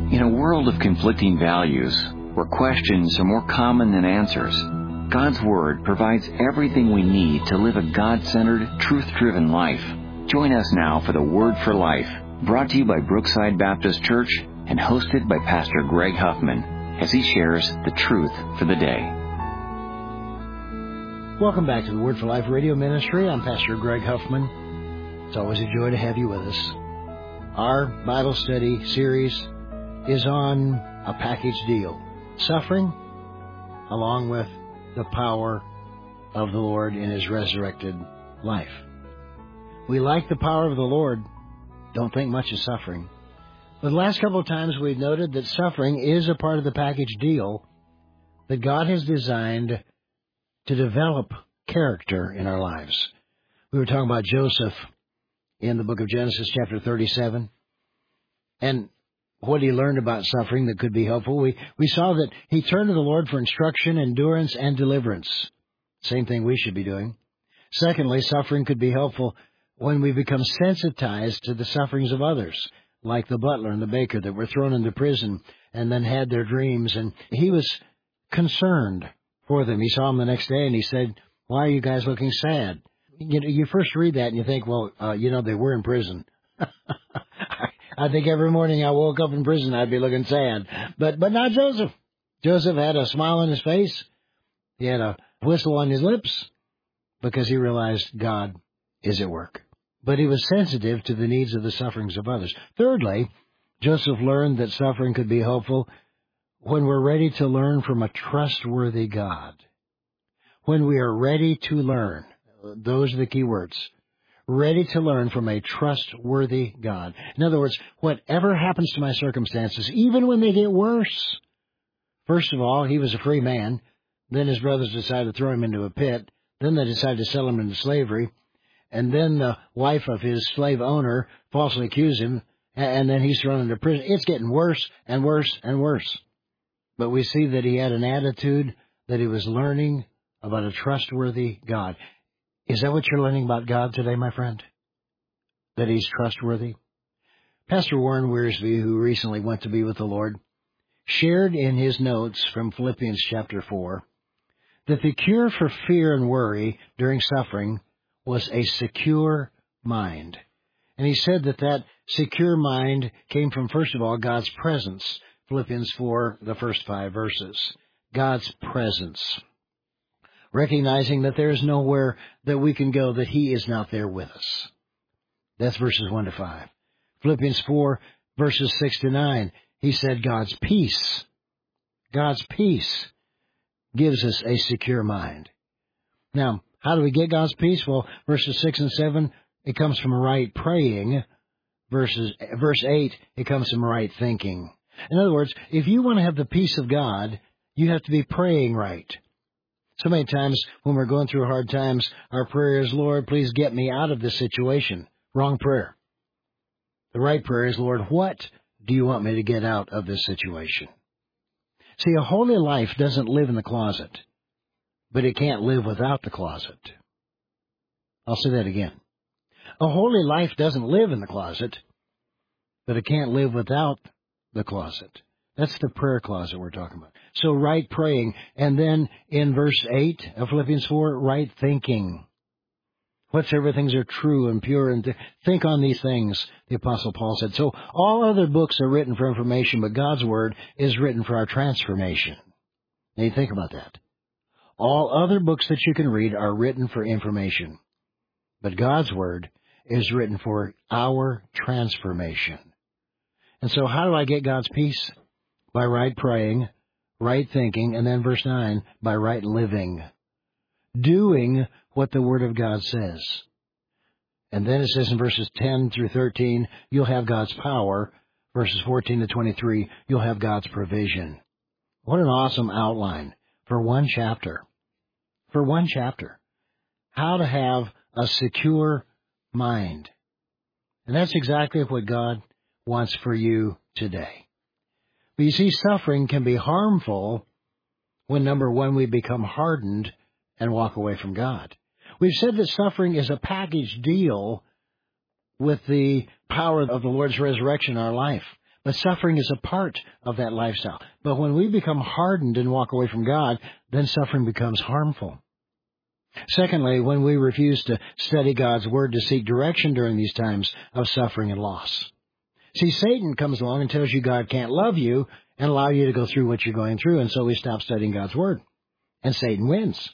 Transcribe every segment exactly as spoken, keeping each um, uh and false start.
In a world of conflicting values, where questions are more common than answers, God's Word provides everything we need to live a God-centered, truth-driven life. Join us now for the Word for Life, brought to you by Brookside Baptist Church and hosted by Pastor Greg Huffman, as he shares the truth for the day. Welcome back to the Word for Life radio ministry. I'm Pastor Greg Huffman. It's always a joy to have you with us. Our Bible study series is on a package deal. Suffering, along with the power of the Lord in His resurrected life. We like the power of the Lord, don't think much of suffering. But the last couple of times we've noted that suffering is a part of the package deal that God has designed to develop character in our lives. We were talking about Joseph in the book of Genesis chapter thirty-seven, and what he learned about suffering that could be helpful. We we saw that he turned to the Lord for instruction, endurance, and deliverance. Same thing we should be doing. Secondly, suffering could be helpful when we become sensitized to the sufferings of others, like the butler and the baker that were thrown into prison and then had their dreams. And he was concerned for them. He saw them the next day and he said, "Why are you guys looking sad?" You know, you first read that and you think, well, uh, you know, they were in prison. I think every morning I woke up in prison, I'd be looking sad. But but not Joseph. Joseph had a smile on his face. He had a whistle on his lips because he realized God is at work. But he was sensitive to the needs of the sufferings of others. Thirdly, Joseph learned that suffering could be helpful when we're ready to learn from a trustworthy God. When we are ready to learn. Those are the key words. Ready to learn from a trustworthy God. In other words, whatever happens to my circumstances, even when they get worse. First of all, he was a free man. Then his brothers decided to throw him into a pit. Then they decided to sell him into slavery. And then the wife of his slave owner falsely accused him. And then he's thrown into prison. It's getting worse and worse and worse. But we see that he had an attitude that he was learning about a trustworthy God. Is that what you're learning about God today, my friend? That He's trustworthy? Pastor Warren Wiersbe, who recently went to be with the Lord, shared in his notes from Philippians chapter four that the cure for fear and worry during suffering was a secure mind. And he said that that secure mind came from, first of all, God's presence. Philippians four, the first five verses. God's presence. Recognizing that there is nowhere that we can go that He is not there with us. That's verses one to five. Philippians four, verses six to nine, he said God's peace, God's peace gives us a secure mind. Now, how do we get God's peace? Well, verses six and seven, it comes from right praying. Verses, verse eight, it comes from right thinking. In other words, if you want to have the peace of God, you have to be praying right. So many times when we're going through hard times, our prayer is, Lord, please get me out of this situation. Wrong prayer. The right prayer is, Lord, what do you want me to get out of this situation? See, a holy life doesn't live in the closet, but it can't live without the closet. I'll say that again. A holy life doesn't live in the closet, but it can't live without the closet. That's the prayer closet we're talking about. So right praying. And then in verse eight of Philippians four, right thinking. Whatsoever things are true and pure, and th- think on these things, the Apostle Paul said. So all other books are written for information, but God's Word is written for our transformation. Now you think about that. All other books that you can read are written for information, but God's Word is written for our transformation. And so how do I get God's peace? By right praying, right thinking, and then verse nine, by right living. Doing what the Word of God says. And then it says in verses ten through thirteen, you'll have God's power. Verses fourteen to twenty-three, you'll have God's provision. What an awesome outline for one chapter. For one chapter. How to have a secure mind. And that's exactly what God wants for you today. But you see, suffering can be harmful when, number one, we become hardened and walk away from God. We've said that suffering is a package deal with the power of the Lord's resurrection in our life. But suffering is a part of that lifestyle. But when we become hardened and walk away from God, then suffering becomes harmful. Secondly, when we refuse to study God's Word to seek direction during these times of suffering and loss. See, Satan comes along and tells you God can't love you and allow you to go through what you're going through, and so we stop studying God's Word. And Satan wins.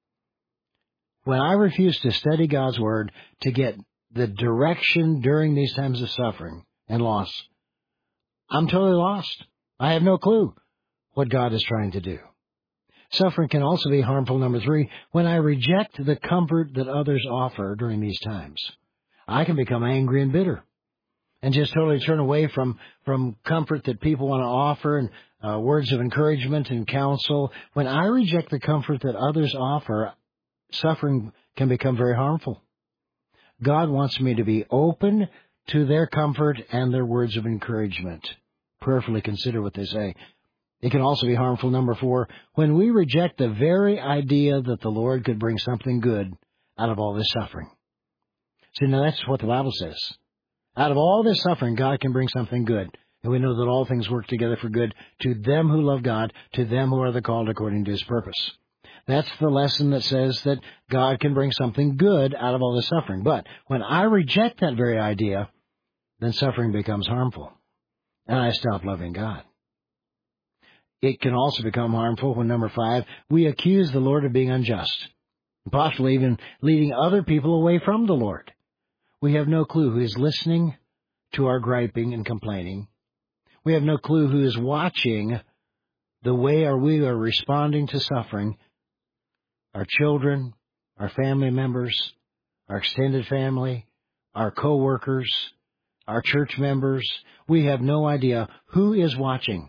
When I refuse to study God's Word to get the direction during these times of suffering and loss, I'm totally lost. I have no clue what God is trying to do. Suffering can also be harmful, number three, when I reject the comfort that others offer during these times. I can become angry and bitter and just totally turn away from, from comfort that people want to offer and uh, words of encouragement and counsel. When I reject the comfort that others offer, suffering can become very harmful. God wants me to be open to their comfort and their words of encouragement. Prayerfully consider what they say. It can also be harmful, number four, when we reject the very idea that the Lord could bring something good out of all this suffering. See, now that's what the Bible says. Out of all this suffering, God can bring something good. And we know that all things work together for good to them who love God, to them who are the called according to His purpose. That's the lesson that says that God can bring something good out of all this suffering. But when I reject that very idea, then suffering becomes harmful, and I stop loving God. It can also become harmful when, number five, we accuse the Lord of being unjust, possibly even leading other people away from the Lord. We have no clue who is listening to our griping and complaining. We have no clue who is watching the way our we are responding to suffering. Our children, our family members, our extended family, our co-workers, our church members. We have no idea who is watching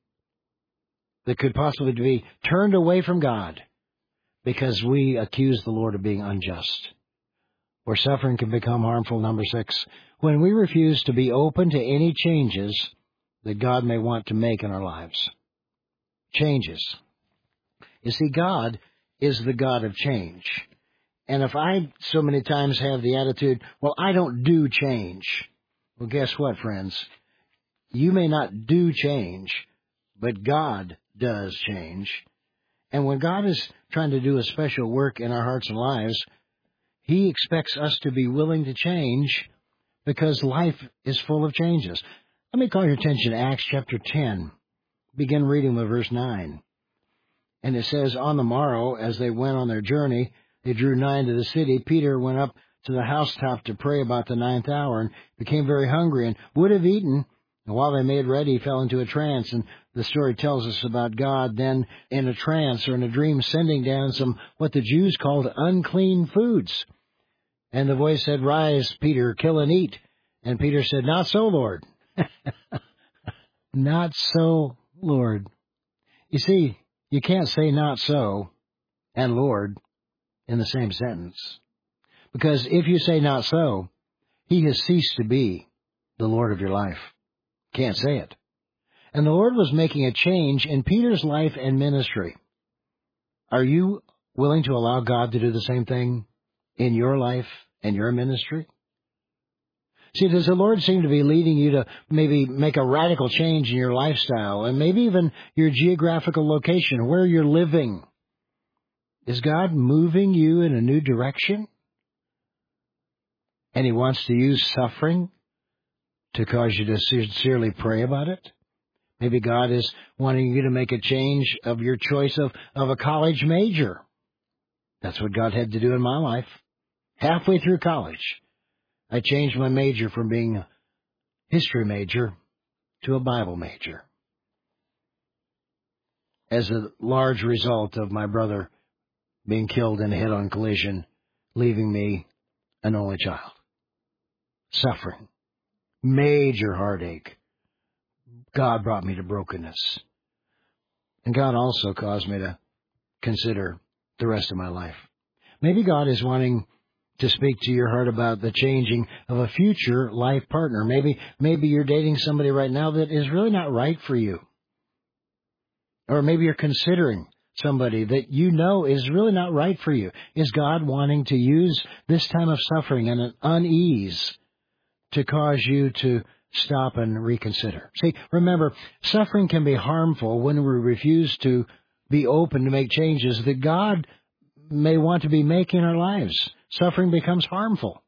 that could possibly be turned away from God because we accuse the Lord of being unjust. Or suffering can become harmful, number six, when we refuse to be open to any changes that God may want to make in our lives. Changes. You see, God is the God of change. And if I so many times have the attitude, well, I don't do change. Well, guess what, friends? You may not do change, but God does change. And when God is trying to do a special work in our hearts and lives, He expects us to be willing to change because life is full of changes. Let me call your attention to Acts chapter ten. Begin reading with verse nine. And it says, on the morrow, as they went on their journey, they drew nigh to the city. Peter went up to the housetop to pray about the ninth hour and became very hungry and would have eaten. And while they made ready, he fell into a trance. And the story tells us about God then in a trance or in a dream sending down some what the Jews called unclean foods. And the voice said, rise, Peter, kill and eat. And Peter said, not so, Lord. Not so, Lord. You see, you can't say not so and Lord in the same sentence. Because if you say not so, He has ceased to be the Lord of your life. Can't say it. And the Lord was making a change in Peter's life and ministry. Are you willing to allow God to do the same thing in your life and your ministry? See, does the Lord seem to be leading you to maybe make a radical change in your lifestyle and maybe even your geographical location, where you're living? Is God moving you in a new direction? And He wants to use suffering to cause you to sincerely pray about it? Maybe God is wanting you to make a change of your choice of, of a college major. That's what God had to do in my life. Halfway through college, I changed my major from being a history major to a Bible major as a large result of my brother being killed in a head-on collision, leaving me an only child. Suffering. Major heartache. God brought me to brokenness. And God also caused me to consider the rest of my life. Maybe God is wanting to speak to your heart about the changing of a future life partner. Maybe, maybe you're dating somebody right now that is really not right for you. Or maybe you're considering somebody that you know is really not right for you. Is God wanting to use this time of suffering and an unease to cause you to stop and reconsider. See, remember, suffering can be harmful when we refuse to be open to make changes that God may want to be making in our lives. Suffering becomes harmful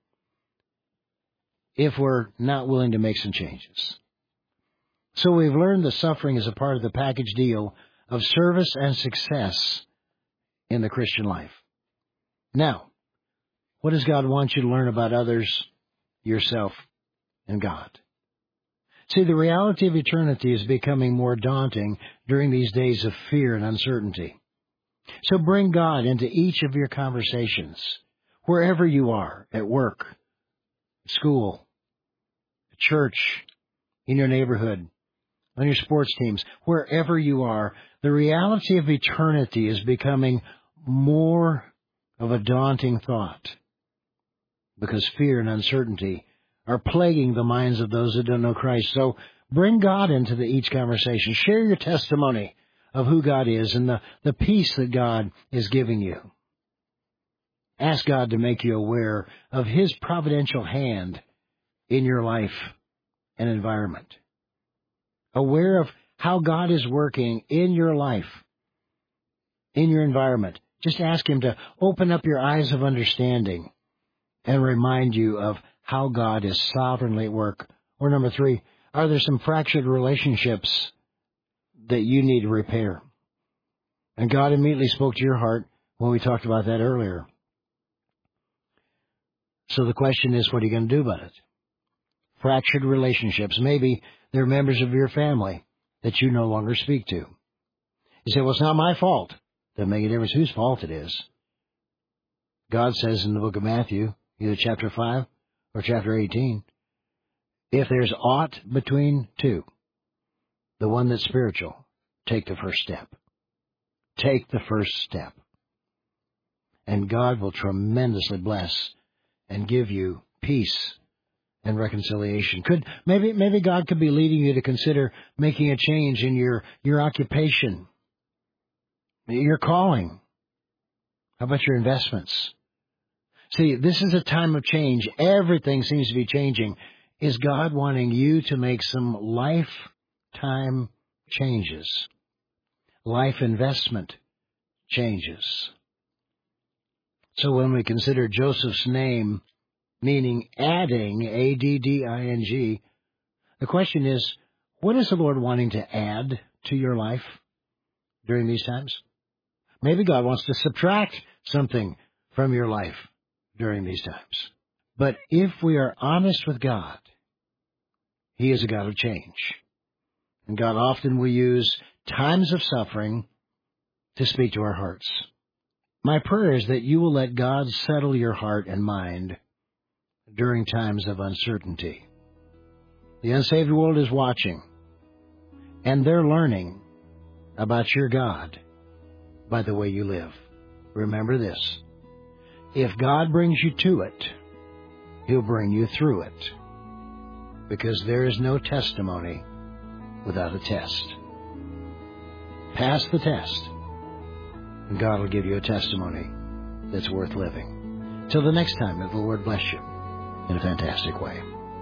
if we're not willing to make some changes. So we've learned that suffering is a part of the package deal of service and success in the Christian life. Now, what does God want you to learn about others, yourself, and God? See, the reality of eternity is becoming more daunting during these days of fear and uncertainty. So bring God into each of your conversations, wherever you are, at work, school, church, in your neighborhood, on your sports teams, wherever you are. The reality of eternity is becoming more of a daunting thought because fear and uncertainty are plaguing the minds of those that don't know Christ. So bring God into the, each conversation. Share your testimony of who God is and the, the peace that God is giving you. Ask God to make you aware of His providential hand in your life and environment. Aware of how God is working in your life, in your environment. Just ask Him to open up your eyes of understanding and remind you of how God is sovereignly at work. Or number three, are there some fractured relationships that you need to repair? And God immediately spoke to your heart when we talked about that earlier. So the question is, what are you going to do about it? Fractured relationships. Maybe they're members of your family that you no longer speak to. You say, well, it's not my fault. Doesn't make a difference whose fault it is. God says in the book of Matthew, either chapter five or chapter eighteen, if there's aught between two, the one that's spiritual, take the first step. Take the first step. And God will tremendously bless and give you peace and reconciliation. Could maybe maybe God could be leading you to consider making a change in your, your occupation, your calling. How about your investments? See, this is a time of change. Everything seems to be changing. Is God wanting you to make some lifetime changes? Life investment changes. So when we consider Joseph's name, meaning adding, A D D I N G, the question is, what is the Lord wanting to add to your life during these times? Maybe God wants to subtract something from your life during these times. But if we are honest with God, He is a God of change. And God often will use times of suffering to speak to our hearts. My prayer is that you will let God settle your heart and mind during times of uncertainty. The unsaved world is watching, and they're learning about your God by the way you live. Remember this: if God brings you to it, He'll bring you through it, because there is no testimony without a test. Pass the test, and God will give you a testimony that's worth living. Till the next time, may the Lord bless you in a fantastic way.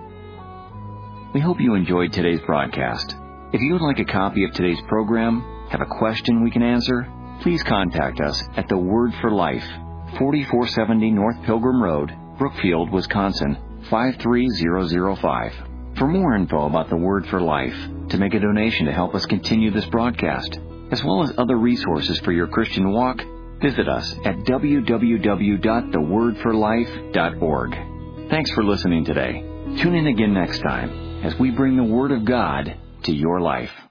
We hope you enjoyed today's broadcast. If you would like a copy of today's program, have a question we can answer, please contact us at The Word for Life, forty-four seventy North Pilgrim Road, Brookfield, Wisconsin, five three zero zero five. For more info about The Word for Life, to make a donation to help us continue this broadcast, as well as other resources for your Christian walk, visit us at w w w dot the word for life dot org. Thanks for listening today. Tune in again next time as we bring the Word of God to your life.